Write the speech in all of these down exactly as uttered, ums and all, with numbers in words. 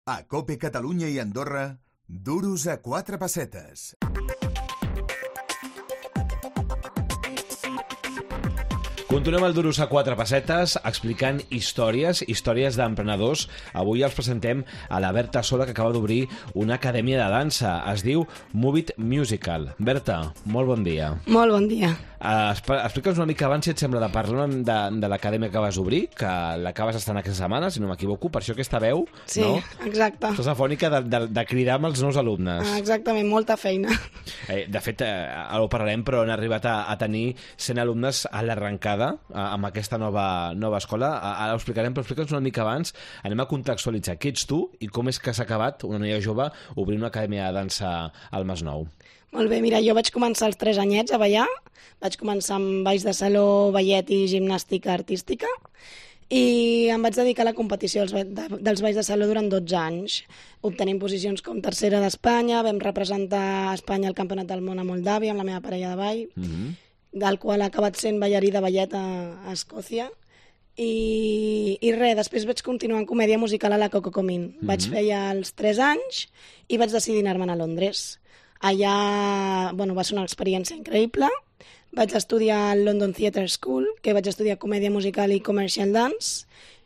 A COPE Catalunya i Andorra, duros a quatre pessetes. Continuem el Duros a quatre pessetes explicant històries, històries d'emprenedors. Avui els presentem a la Berta Sola, que acaba d'obrir una acadèmia de dansa. Es diu Move It Musical. Berta, molt bon dia. Molt bon dia. Uh, Explica'ns una mica abans, si et sembla, de parlar de, de l'acadèmia que vas obrir, que l'acabes estant aquesta setmana, si no m'equivoco, per això aquesta veu, sí, no? Exacte. Estàs afònica de, de, de cridar amb els nous alumnes. Ah, exactament, molta feina. Eh, de fet, eh, ara ho parlarem, però han arribat a, a tenir cent alumnes a l'arrencada amb aquesta nova, nova escola. Ara ho explicarem, però explica'ns una mica abans. Anem a contextualitzar qui ets tu i com és que s'ha acabat, una noia jove, obrir una acadèmia de dansa al Masnou. Molt bé, mira, jo vaig començar als tres anyets a ballar. Vaig començar amb balls de saló, ballet i gimnàstica artística. I em vaig dedicar a la competició dels, de, dels balls de saló durant dotze anys, obtenint posicions com tercera d'Espanya. Vam representar Espanya al Campionat del Món a Moldàvia amb la meva parella de ball, mm-hmm. del qual ha acabat sent ballarí de ballet a, a Escòcia. I, i res, després vaig continuar en comèdia musical a la Coco Comín. Mm-hmm. Vaig fer ja els tres anys i vaig decidir anar-me'n a Londres. Allà, bueno, va ser una experiència increïble. Vaig estudiar al London Theatre School, que vaig estudiar comèdia musical i commercial dance,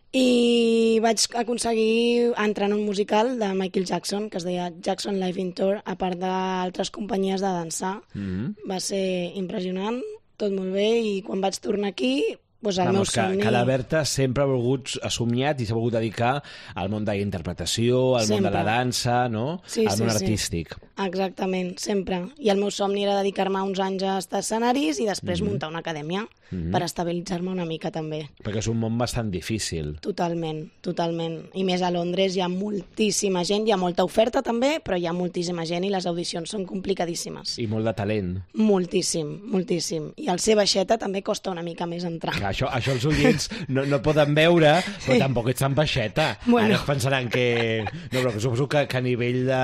i vaig aconseguir entrar en un musical de Michael Jackson, que es deia Jackson Live in Tour, a part d'altres companyies de dansar. Mm-hmm. Va ser impressionant, tot molt bé, i quan vaig tornar aquí, pues el Vamos, meu somni... Que, que la Berta sempre ha volgut, ha somiat i s'ha volgut dedicar al món de la interpretació, al sempre. Món de la dansa, no? Sí, al món sí, artístic. Sí. Exactament, sempre. I el meu somni era dedicar-me uns anys a estar escenaris i després mm-hmm. muntar una acadèmia mm-hmm. per estabilitzar-me una mica també. Perquè és un món bastant difícil. Totalment, totalment. I més a Londres hi ha moltíssima gent, hi ha molta oferta també, però hi ha moltíssima gent i les audicions són complicadíssimes. I molt de talent. Moltíssim, moltíssim. I al ser baixeta també costa una mica més entrar. Que això, això els oients no, no poden veure, però sí. Tampoc ets tan baixeta. Bueno. Ara es pensaran que... No, però que suposo que, que a nivell de...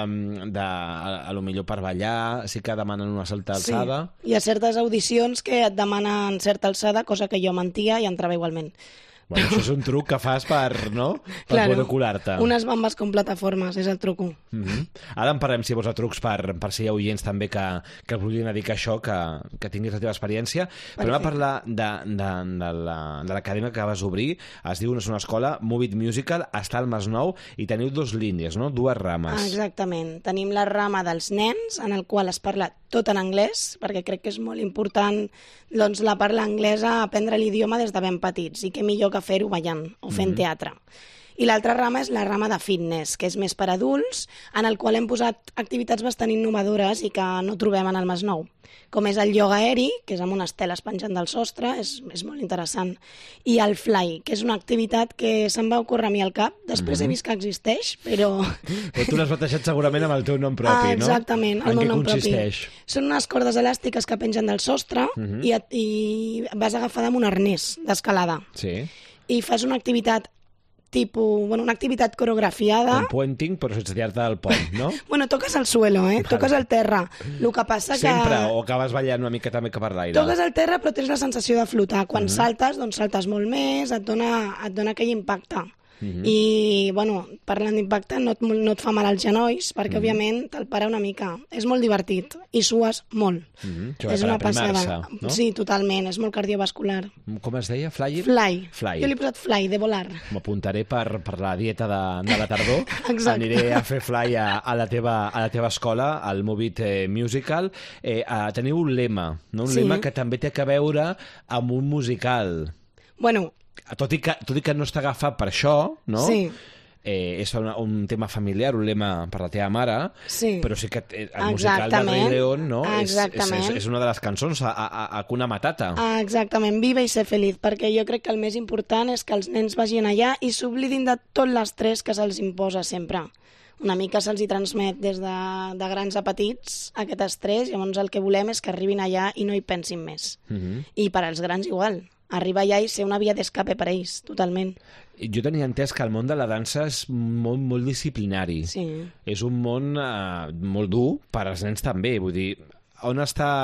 de a, a lo millor per ballar sí que demanen una certa alçada. Sí. Hi ha certes audicions que et demanen certa alçada, cosa que jo mentia i entrava igualment. Bueno, això és un truc que fas per, no? per claro, poder colar-te. Unes bambes com plataformes, és el truco. Mm-hmm. Ara en parlem, si vols, de trucs per, per si hi ha oients també que, que vulguin dedicar això, que, que tinguis la teva experiència. Perfecte. Però anem a parlar de, de, de, la, de l'acadèmia que vas obrir. Es diu, és una escola, Move It Musical, està al Masnou, i teniu dues línies, no? Dues rames. Exactament. Tenim la rama dels nens, en el qual es parla tot en anglès, perquè crec que és molt important doncs, la parla anglesa, aprendre l'idioma des de ben petits, i què millor que fer-ho ballant o fent mm-hmm. teatre. I l'altra rama és la rama de fitness, que és més per adults, en el qual hem posat activitats bastant innovadores i que no trobem en el Masnou, com és el ioga aeri, que és amb unes teles penjant del sostre, és, és molt interessant, i el fly, que és una activitat que se'm va ocórrer a mi al cap, després mm-hmm. he vist que existeix, però... Però tu l'has batejat segurament amb el teu nom propi, ah, exactament, no? el meu En nom què consisteix? Propi. Són unes cordes elàstiques que pengen del sostre mm-hmm. i, et, i vas agafada amb un arnès d'escalada. Sí. I fas una activitat tipus, bueno, una activitat coreografiada. Un puenting, però sense tirar-te del pont, no? Bueno, toques al suelo, eh? Vale. Toques al terra. El que passa que... Sempre, o acabes ballant una mica també cap per l'aire? Toques al terra, però tens la sensació de flotar. Quan uh-huh. saltes, doncs saltes molt més, et dona, et dona aquell impacte. Uh-huh. I, bueno, parlant d'impacte, no, et, no et fa mal als genolls, perquè, uh-huh. òbviament, te'l para una mica. És molt divertit i sues molt. Uh-huh. És una passada. No? Sí, totalment, és molt cardiovascular. Com es deia? Fly? Fly. Fly. Jo li he posat fly, de volar. M'apuntaré per, per la dieta de, de la tardor. Exacte. Aniré a fer fly a, a, la, teva, a la teva escola, al Move It eh, Musical. Eh, uh, teniu un lema, no? Un sí. lema que també té a veure amb un musical. Bueno, Tot i, que, tot i que no està agafat per això, no? Sí. Eh, és un, un tema familiar, un lema per la teva mare, sí. però sí que el musical del Rei León, no? És, és, és, és una de les cançons a, a, a Hakuna Matata. Ah, exactament, Viva i ser feliç, perquè jo crec que el més important és que els nens vagin allà i s'oblidin de tot l'estrès que se'ls imposa sempre. Una mica se'ls hi transmet des de, de grans a petits aquest estrès, llavors el que volem és que arribin allà i no hi pensin més. Mm-hmm. I per als grans igual. Arribar allà i ser una via d'escape per a ells, totalment. Jo tenia entès que el món de la dansa és molt, molt disciplinari. Sí. És un món eh, molt dur per als nens també. Vull dir, on està...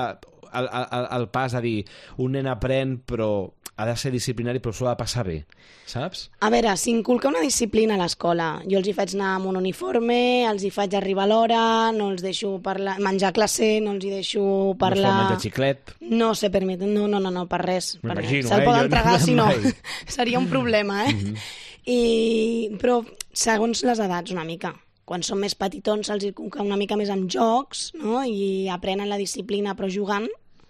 el, el, el pas a dir un nen aprèn però ha de ser disciplinari però s'ho ha de passar bé, saps? A veure, s'inculca una disciplina a l'escola. Jo els hi faig anar amb un uniforme, els hi faig arribar a l'hora, no els deixo parlar, menjar a classe, no els hi deixo parlar... No es pot menjar xiclet? No se permet, no, no, no, no, per res. M'imagino, Se'l eh? poden Jo tragar, no si no, mai. seria un problema, eh? Mm-hmm. I... Però segons les edats, una mica. Quan són més petitons se'ls inculca una mica més amb jocs, no? I aprenen la disciplina però jugant.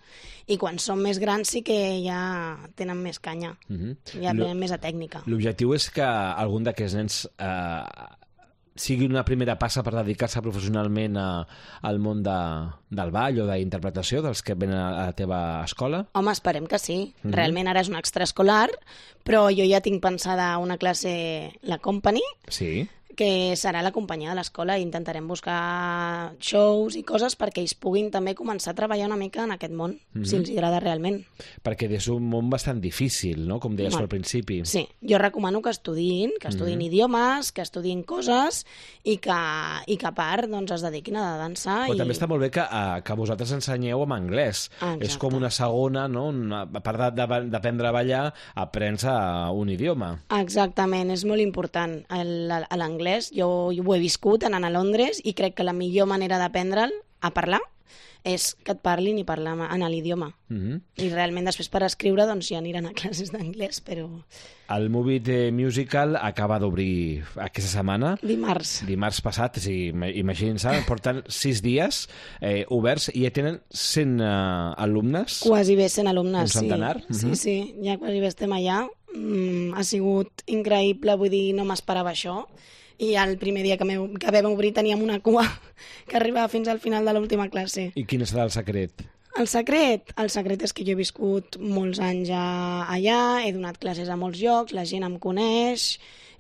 I quan són més grans sí que ja tenen més canya, Mm-hmm. ja aprenen més a tècnica. L'objectiu és que algun d'aquests nens eh, sigui una primera passa per dedicar-se professionalment a, al món de, del ball o d'interpretació dels que venen a la teva escola? Home, esperem que sí. Mhm. Realment ara és un extraescolar, però jo ja tinc pensada una classe, la Company, Sí. que serà la companyia de l'escola i intentarem buscar shows i coses perquè ells puguin també començar a treballar una mica en aquest món, Mhm. si els agrada realment. Perquè és un món bastant difícil, no? Com deies Molt. al principi. Sí, jo recomano que estudiïn, que estudiïn Mhm. idiomes, que estudiïn coses i que, i que a part doncs, es dediquin a dansar. Però i... també està molt bé que, uh, que vosaltres ensenyeu en anglès. Exacte. És com una segona, no? Una, a part de- de- d'aprendre a ballar, aprens a un idioma. Exactament, és molt important. El- a l'anglès, jo, jo ho he viscut anant a Londres i crec que la millor manera d'aprendre'l a parlar és que et parlin i parlar en l'idioma. Mm-hmm. I realment després per escriure doncs ja aniran a classes d'anglès, però El Move It Musical acaba d'obrir aquesta setmana, dimarts. dimarts passat, o sigui, ima- imaginin-se, porten sis dies eh, oberts i ja tenen cent uh, alumnes. Quasi bé cent alumnes, Un sí. centenar? Sí, Mhm. sí, ja quasi bé estem allà. Mm, ha sigut increïble, vull dir, no m'esperava això. I el primer dia que, meu, que vam obrir teníem una cua que arribava fins al final de l'última classe. I quin serà el secret? El secret? El secret és que jo he viscut molts anys a, allà, he donat classes a molts llocs, la gent em coneix,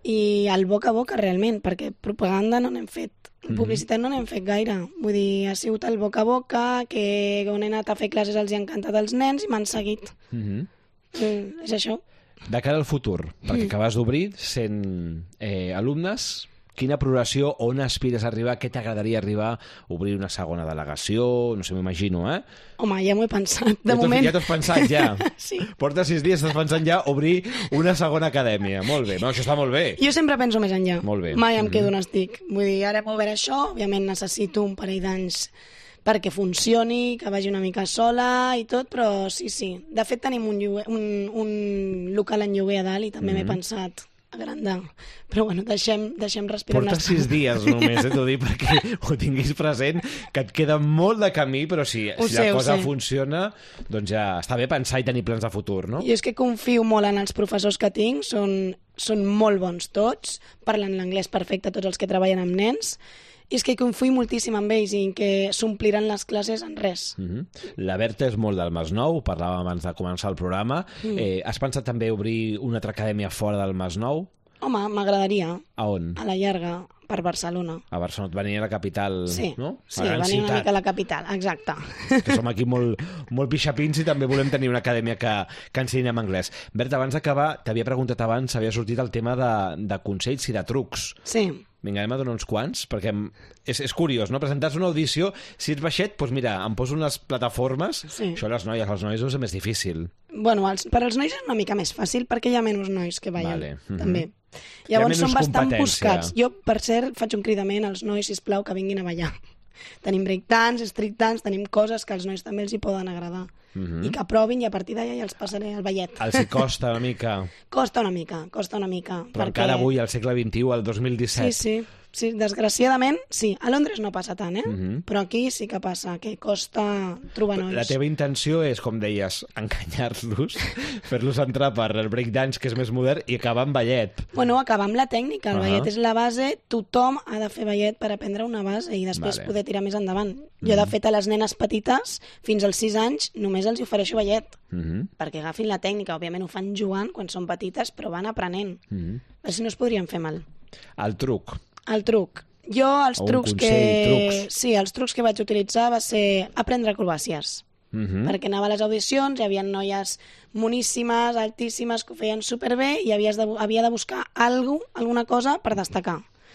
i el boca a boca realment, perquè propaganda no n'hem fet, Mhm. publicitat no n'hem fet gaire. Vull dir, ha sigut el boca a boca, que on he anat a fer classes els hi ha encantat als nens i m'han seguit. Mm-hmm. Mm, és això. De cara al futur, perquè acabes d'obrir cent eh, alumnes, quina progressió, on aspires a arribar, què t'agradaria arribar, obrir una segona delegació, no sé, m'imagino, eh? Home, ja m'ho he pensat, de ja t'ho- moment. Ja t'ho has pensat, ja? Sí. Porta sis dies, estàs pensant ja obrir una segona acadèmia. Molt bé, no, això està molt bé. Jo sempre penso més enllà. Molt bé. Mai em Mhm. quedo on estic. Vull dir, ara hem obert això, òbviament necessito un parell d'anys perquè funcioni, que vagi una mica sola i tot, però sí, sí. De fet, tenim un, lloguer, un, un local en lloguer a dalt i també Mhm. m'he pensat agrandar. Però bueno, deixem, deixem respirar Porta una estona. sis dies només, eh, t'ho dic, perquè ho tinguis present, que et queda molt de camí, però si, Ho si sé, la ho cosa sé. funciona, doncs ja està bé pensar i tenir plans de futur, no? Jo és que confio molt en els professors que tinc, són, són molt bons tots, parlen l'anglès perfecte tots els que treballen amb nens, i és que confio moltíssim en ells i en que s'ompliran les classes en res. Mm-hmm. La Berta és molt del Masnou, parlàvem abans de començar el programa. Mm. Eh, has pensat també obrir una altra acadèmia fora del Masnou? Home, m'agradaria, A on? a la llarga, per Barcelona. A Barcelona, venir a la capital, Sí, no? sí, la gran venir una ciutat. mica a la capital, exacte. Que som aquí molt, molt pixapins i també volem tenir una acadèmia que, que ensenyi en anglès. Berta, abans d'acabar, t'havia preguntat abans, havia sortit el tema de, de consells i de trucs. Sí, Vinga, anem a donar uns quants, perquè em- és, és curiós, no? Presentar-se una audició, si ets baixet, doncs mira, em poso unes plataformes, Sí. això a les noies, als nois és més difícil. bueno, els, per als nois és una mica més fàcil perquè hi ha menys nois que ballen, Vale, mhm. també. Hi ha Llavors menys són bastant competència. buscats. Jo, per cert, faig un cridament als nois, sisplau, que vinguin a ballar. Tenim breakdance, street dance, tenim coses que als nois també els hi poden agradar. Mhm. I que provin i a partir d'allà ja els passaré al ballet. Els hi costa una mica, Costa una mica, costa una mica. però encara avui, al segle vint-i-u, al dos mil disset. Sí, sí. Sí, desgraciadament, sí. A Londres no passa tant, eh? Mhm. Però aquí sí que passa, que costa trobar nois. La teva intenció és, com deies, enganyar-los, fer-los entrar per el breakdance, que és més modern, i acabar amb ballet. Bueno, acabar amb la tècnica. El Ahà. ballet és la base, tothom ha de fer ballet per aprendre una base i després Vale. poder tirar més endavant. Jo, de fet, a les nenes petites, fins als sis anys, només els hi ofereixo ballet, Mhm, perquè agafin la tècnica. Òbviament ho fan jugant quan són petites, però van aprenent. mhm. Així no es podrien fer mal. El truc. El truc. Jo, els O un trucs consell, que... trucs. Sí, els trucs que vaig utilitzar va ser aprendre acrobàcies. Mhm. Perquè anava a les audicions, hi havia noies moníssimes, altíssimes, que ho feien superbé i havies de, havia de buscar algú, alguna cosa per destacar.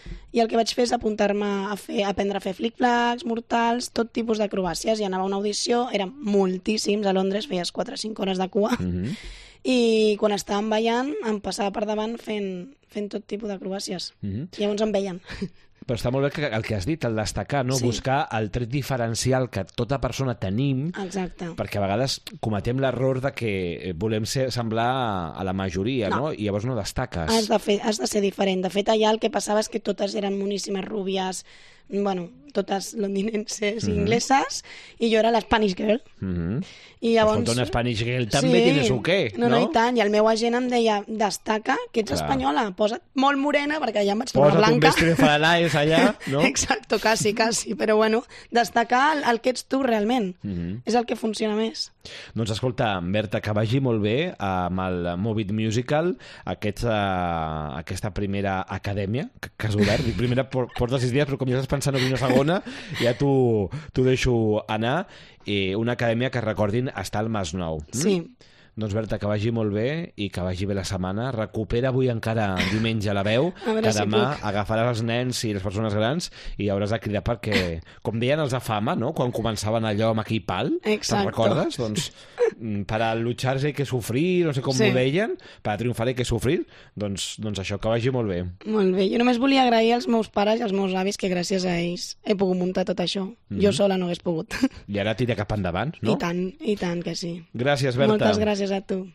i el que vaig fer és apuntar-me a, fer, a aprendre a fer flic-flacs, mortals, tot tipus d'acrobàcies, i anava a una audició, eren moltíssims, a Londres feies quatre o cinc hores de cua, mm-hmm. i quan estàvem ballant em passava per davant fent, fent tot tipus d'acrobàcies, mm-hmm. i llavors em veien. Però està molt bé que, el que has dit, el destacar, no? Sí. Buscar el tret diferencial que tota persona tenim. Exacte. Perquè a vegades cometem l'error de que volem ser, semblar a la majoria, no. no? I llavors no destaques. Has de, fer, has de ser diferent. De fet, allà el que passava és que totes eren moníssimes rúbies, bueno, totes londinenses i mm-hmm. ingleses, i jo era la Spanish Girl. Mm-hmm. I llavors... Escolta, una Spanish Girl també sí. tienes un què, no? No, no, i tant. I el meu agent em deia, destaca que ets Clar. espanyola, posa't molt morena, perquè ja em vaig tornar Posa't blanca. Posa't un vestido de Faralaes allà, no? Exacto, quasi, quasi. Però bueno, destacar el, el que ets tu realment. Mm-hmm. És el que funciona més. Doncs escolta, Berta, que vagi molt bé amb el Movit Musical, aquest, uh, aquesta primera acadèmia que, que has obert. Dic, primera porta sis dies, però com ja estàs pensant en una segona, ja t'ho deixo anar. I una acadèmia que, recordin, està al Masnou. Mm? Sí. Doncs, Berta, que vagi molt bé i que vagi bé la setmana. Recupera avui encara diumenge la veu, que si demà puc. agafaràs els nens i les persones grans i hauràs de cridar perquè, com deien els de Fama, no? Quan començaven allò amb aquell pal, te'n recordes? Doncs, para luchar hay que sufrir, no sé com sí. ho deien, para triomfar hay que sufrir. Doncs, doncs això, que vagi molt bé. Molt bé. Jo només volia agrair als meus pares i als meus avis que gràcies a ells he pogut muntar tot això. Mm-hmm. Jo sola no hagués pogut. I ara tira cap endavant, no? I tant, i tant que sí. Gràcies, Berta. Moltes gràcies a tu.